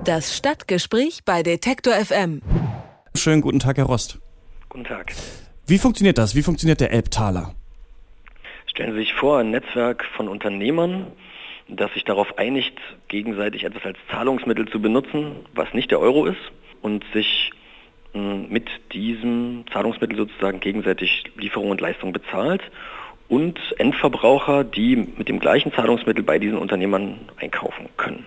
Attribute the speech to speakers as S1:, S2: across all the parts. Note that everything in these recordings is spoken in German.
S1: Das Stadtgespräch bei Detektor FM.
S2: Schönen guten Tag, Herr Rost.
S3: Guten Tag.
S2: Wie funktioniert das? Wie funktioniert der Elbtaler?
S3: Stellen Sie sich vor, ein Netzwerk von Unternehmern, das sich darauf einigt, gegenseitig etwas als Zahlungsmittel zu benutzen, was nicht der Euro ist, und sich mit diesem Zahlungsmittel sozusagen gegenseitig Lieferung und Leistung bezahlt, und Endverbraucher, die mit dem gleichen Zahlungsmittel bei diesen Unternehmern einkaufen können.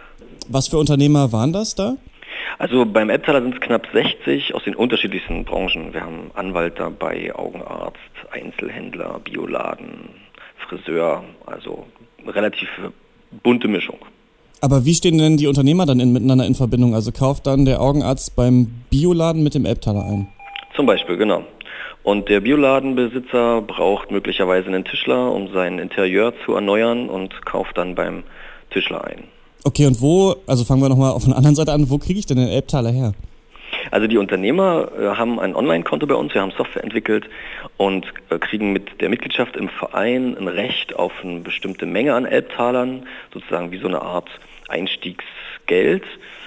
S2: Was für Unternehmer waren das da?
S3: Also beim Elbtaler sind es knapp 60 aus den unterschiedlichsten Branchen. Wir haben Anwalt dabei, Augenarzt, Einzelhändler, Bioladen, Friseur, also eine relativ bunte Mischung.
S2: Aber wie stehen denn die Unternehmer dann miteinander in Verbindung? Also kauft dann der Augenarzt beim Bioladen mit dem Elbtaler ein?
S3: Zum Beispiel, genau. Und der Bioladenbesitzer braucht möglicherweise einen Tischler, um sein Interieur zu erneuern, und kauft dann beim Tischler ein.
S2: Okay, und wo, also fangen wir nochmal auf der anderen Seite an, wo kriege ich denn den Elbtaler her?
S3: Also die Unternehmer haben ein Online-Konto bei uns, wir haben Software entwickelt und kriegen mit der Mitgliedschaft im Verein ein Recht auf eine bestimmte Menge an Elbtalern, sozusagen wie so eine Art Einstiegsgeld.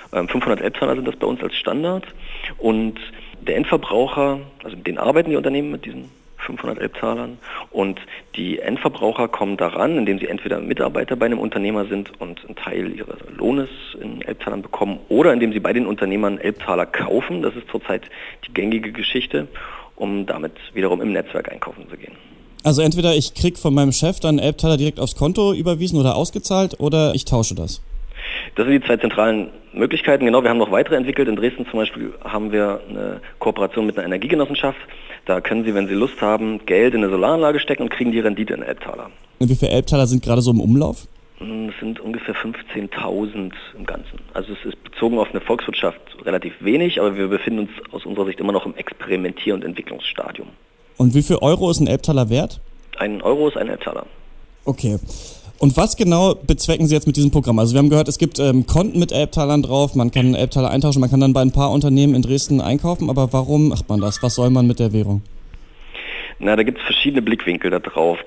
S3: 500 Elbtaler sind das bei uns als Standard, und der Endverbraucher, also mit denen arbeiten die Unternehmen mit diesen 500 Elbtalern, und die Endverbraucher kommen daran, indem sie entweder Mitarbeiter bei einem Unternehmer sind und einen Teil ihres Lohnes in Elbtalern bekommen, oder indem sie bei den Unternehmern Elbtaler kaufen. Das ist zurzeit die gängige Geschichte, um damit wiederum im Netzwerk einkaufen zu gehen.
S2: Also entweder ich kriege von meinem Chef dann Elbtaler direkt aufs Konto überwiesen oder ausgezahlt, oder ich tausche das.
S3: Das sind die zwei zentralen Möglichkeiten. Genau, wir haben noch weitere entwickelt. In Dresden zum Beispiel haben wir eine Kooperation mit einer Energiegenossenschaft. Da können Sie, wenn Sie Lust haben, Geld in eine Solaranlage stecken und kriegen die Rendite in Elbtaler.
S2: Und wie viele Elbtaler sind gerade so im Umlauf?
S3: Es sind ungefähr 15.000 im Ganzen. Also es ist bezogen auf eine Volkswirtschaft relativ wenig, aber wir befinden uns aus unserer Sicht immer noch im Experimentier- und Entwicklungsstadium.
S2: Und wie viel Euro ist ein Elbtaler wert?
S3: 1 Euro ist ein Elbtaler.
S2: Okay. Und was genau bezwecken Sie jetzt mit diesem Programm? Also wir haben gehört, es gibt Konten mit Elbtalern drauf, man kann Elbtaler eintauschen, man kann dann bei ein paar Unternehmen in Dresden einkaufen, aber warum macht man das? Was soll man mit der Währung?
S3: Na, da gibt es verschiedene Blickwinkel da drauf.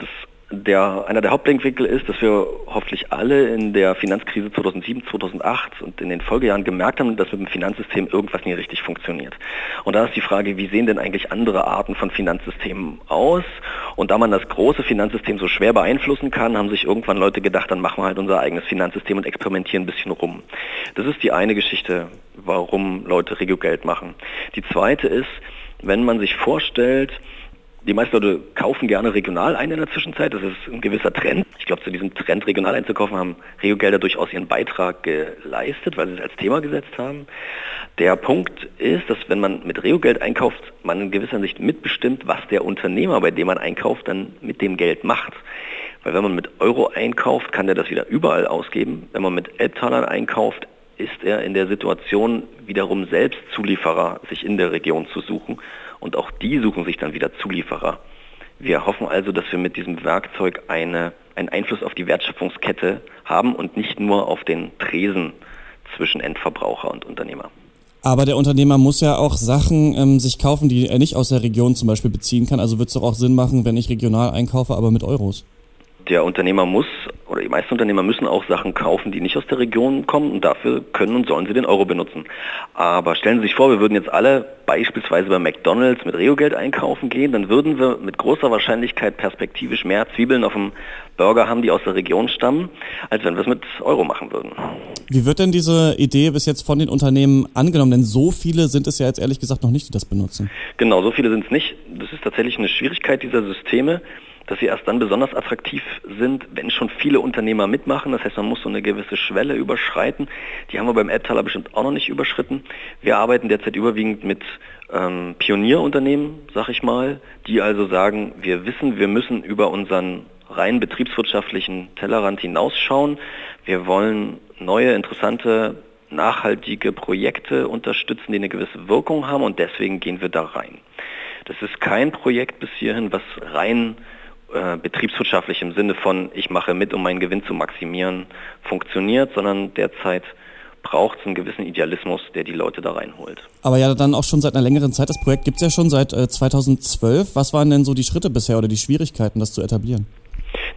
S3: Einer der Hauptblickwinkel ist, dass wir hoffentlich alle in der Finanzkrise 2007, 2008 und in den Folgejahren gemerkt haben, dass mit dem Finanzsystem irgendwas nie richtig funktioniert. Und da ist die Frage, wie sehen denn eigentlich andere Arten von Finanzsystemen aus? Und da man das große Finanzsystem so schwer beeinflussen kann, haben sich irgendwann Leute gedacht, dann machen wir halt unser eigenes Finanzsystem und experimentieren ein bisschen rum. Das ist die eine Geschichte, warum Leute Regiogeld machen. Die zweite ist, wenn man sich vorstellt, die meisten Leute kaufen gerne regional ein in der Zwischenzeit. Das ist ein gewisser Trend. Ich glaube, zu diesem Trend, regional einzukaufen, haben Regiogelder durchaus ihren Beitrag geleistet, weil sie es als Thema gesetzt haben. Der Punkt ist, dass wenn man mit Regiogeld einkauft, man in gewisser Sicht mitbestimmt, was der Unternehmer, bei dem man einkauft, dann mit dem Geld macht. Weil wenn man mit Euro einkauft, kann der das wieder überall ausgeben. Wenn man mit Elbtalern einkauft, ist er in der Situation, wiederum selbst Zulieferer sich in der Region zu suchen. Und auch die suchen sich dann wieder Zulieferer. Wir hoffen also, dass wir mit diesem Werkzeug einen Einfluss auf die Wertschöpfungskette haben und nicht nur auf den Tresen zwischen Endverbraucher und Unternehmer.
S2: Aber der Unternehmer muss ja auch Sachen sich kaufen, die er nicht aus der Region zum Beispiel beziehen kann. Also wird es doch auch Sinn machen, wenn ich regional einkaufe, aber mit Euros. Der Unternehmer muss, oder die meisten Unternehmer müssen auch Sachen kaufen, die nicht aus der Region kommen, und dafür können und sollen sie den Euro benutzen. Aber stellen Sie sich vor, wir würden jetzt alle beispielsweise bei McDonald's mit Regiogeld einkaufen gehen, dann würden wir mit großer Wahrscheinlichkeit perspektivisch mehr Zwiebeln auf dem Burger haben, die aus der Region stammen, als wenn wir es mit Euro machen würden. Wie wird denn diese Idee bis jetzt von den Unternehmen angenommen? Denn so viele sind es ja jetzt ehrlich gesagt noch nicht, die das benutzen. Genau, so viele sind es nicht. Das ist tatsächlich eine Schwierigkeit dieser Systeme, dass sie erst dann besonders attraktiv sind, wenn schon viele Unternehmer mitmachen. Das heißt, man muss so eine gewisse Schwelle überschreiten. Die haben wir beim Elbtaler bestimmt auch noch nicht überschritten. Wir arbeiten derzeit überwiegend mit Pionierunternehmen, sag ich mal, die also sagen, wir wissen, wir müssen über unseren rein betriebswirtschaftlichen Tellerrand hinausschauen. Wir wollen neue, interessante, nachhaltige Projekte unterstützen, die eine gewisse Wirkung haben, und deswegen gehen wir da rein. Das ist kein Projekt bis hierhin, was rein betriebswirtschaftlich im Sinne von, ich mache mit, um meinen Gewinn zu maximieren, funktioniert, sondern derzeit braucht es einen gewissen Idealismus, der die Leute da reinholt. Aber ja, dann auch schon seit einer längeren Zeit. Das Projekt gibt es ja schon seit 2012. Was waren denn so die Schritte bisher oder die Schwierigkeiten, das zu etablieren?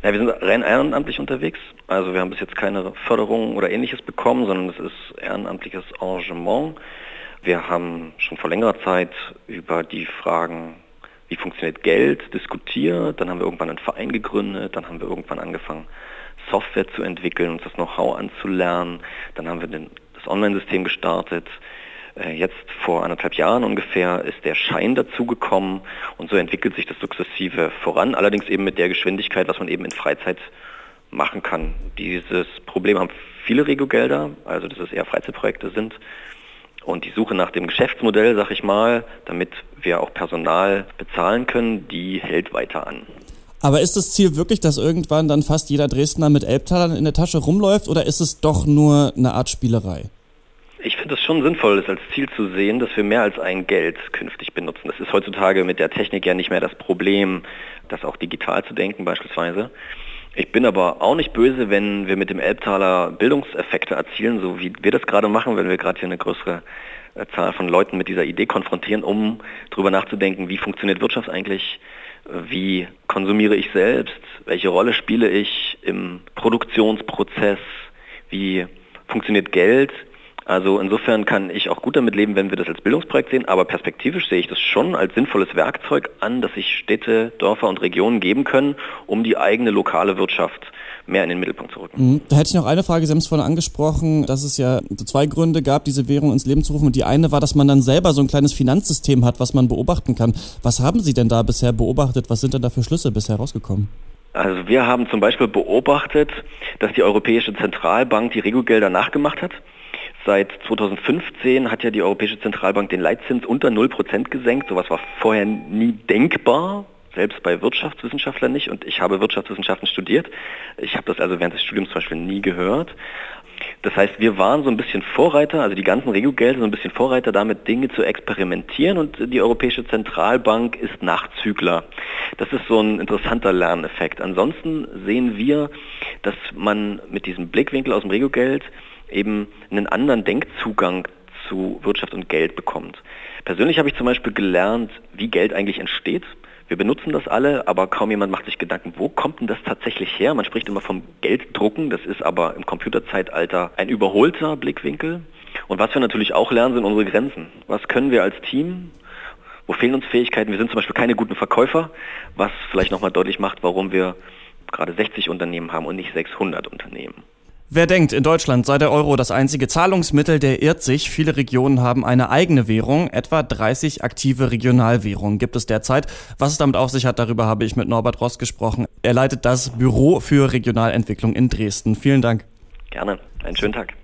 S3: Ja, wir sind rein ehrenamtlich unterwegs. Also wir haben bis jetzt keine Förderung oder Ähnliches bekommen, sondern es ist ehrenamtliches Engagement. Wir haben schon vor längerer Zeit über die Fragen, wie funktioniert Geld, diskutiert. Dann haben wir irgendwann einen Verein gegründet. Dann haben wir irgendwann angefangen, Software zu entwickeln, uns das Know-how anzulernen. Dann haben wir das Online-System gestartet. Jetzt vor 1,5 Jahren ungefähr ist der Schein dazugekommen und so entwickelt sich das sukzessive voran, allerdings eben mit der Geschwindigkeit, was man eben in Freizeit machen kann. Dieses Problem haben viele Regiogelder, also dass es eher Freizeitprojekte sind. Und die Suche nach dem Geschäftsmodell, sag ich mal, damit wir auch Personal bezahlen können, die hält weiter an.
S2: Aber ist das Ziel wirklich, dass irgendwann dann fast jeder Dresdner mit Elbtalern in der Tasche rumläuft oder ist es doch nur eine Art Spielerei?
S3: Ich finde es schon sinnvoll, das als Ziel zu sehen, dass wir mehr als ein Geld künftig benutzen. Das ist heutzutage mit der Technik ja nicht mehr das Problem, das auch digital zu denken beispielsweise. Ich bin aber auch nicht böse, wenn wir mit dem Elbtaler Bildungseffekte erzielen, so wie wir das gerade machen, wenn wir gerade hier eine größere Zahl von Leuten mit dieser Idee konfrontieren, um darüber nachzudenken, wie funktioniert Wirtschaft eigentlich, wie konsumiere ich selbst, welche Rolle spiele ich im Produktionsprozess, wie funktioniert Geld. Also insofern kann ich auch gut damit leben, wenn wir das als Bildungsprojekt sehen, aber perspektivisch sehe ich das schon als sinnvolles Werkzeug an, das sich Städte, Dörfer und Regionen geben können, um die eigene lokale Wirtschaft mehr in den Mittelpunkt zu rücken.
S2: Da hätte ich noch eine Frage, Sie haben es vorhin angesprochen, dass es ja 2 Gründe gab, diese Währung ins Leben zu rufen und die eine war, dass man dann selber so ein kleines Finanzsystem hat, was man beobachten kann. Was haben Sie denn da bisher beobachtet? Was sind denn da für Schlüsse bisher rausgekommen?
S3: Also wir haben zum Beispiel beobachtet, dass die Europäische Zentralbank die Regiogelder nachgemacht hat. Seit 2015 hat ja die Europäische Zentralbank den Leitzins unter 0% gesenkt. Sowas war vorher nie denkbar, selbst bei Wirtschaftswissenschaftlern nicht. Und ich habe Wirtschaftswissenschaften studiert. Ich habe das also während des Studiums zum Beispiel nie gehört. Das heißt, wir waren so ein bisschen Vorreiter, also die ganzen Regiogelder so ein bisschen Vorreiter damit, Dinge zu experimentieren und die Europäische Zentralbank ist Nachzügler. Das ist so ein interessanter Lerneffekt. Ansonsten sehen wir, dass man mit diesem Blickwinkel aus dem Regiogeld eben einen anderen Denkzugang zu Wirtschaft und Geld bekommt. Persönlich habe ich zum Beispiel gelernt, wie Geld eigentlich entsteht. Wir benutzen das alle, aber kaum jemand macht sich Gedanken, wo kommt denn das tatsächlich her? Man spricht immer vom Gelddrucken, das ist aber im Computerzeitalter ein überholter Blickwinkel. Und was wir natürlich auch lernen, sind unsere Grenzen. Was können wir als Team? Wo fehlen uns Fähigkeiten? Wir sind zum Beispiel keine guten Verkäufer, was vielleicht nochmal deutlich macht, warum wir gerade 60 Unternehmen haben und nicht 600 Unternehmen.
S2: Wer denkt, in Deutschland sei der Euro das einzige Zahlungsmittel, der irrt sich. Viele Regionen haben eine eigene Währung. Etwa 30 aktive Regionalwährungen gibt es derzeit. Was es damit auf sich hat, darüber habe ich mit Norbert Rost gesprochen. Er leitet das Büro für Regionalentwicklung in Dresden. Vielen Dank.
S3: Gerne. Einen schönen Tag.